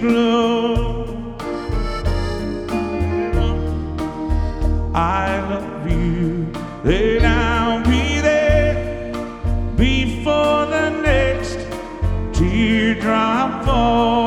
glow. I love you, then I'll be there before the next teardrop falls.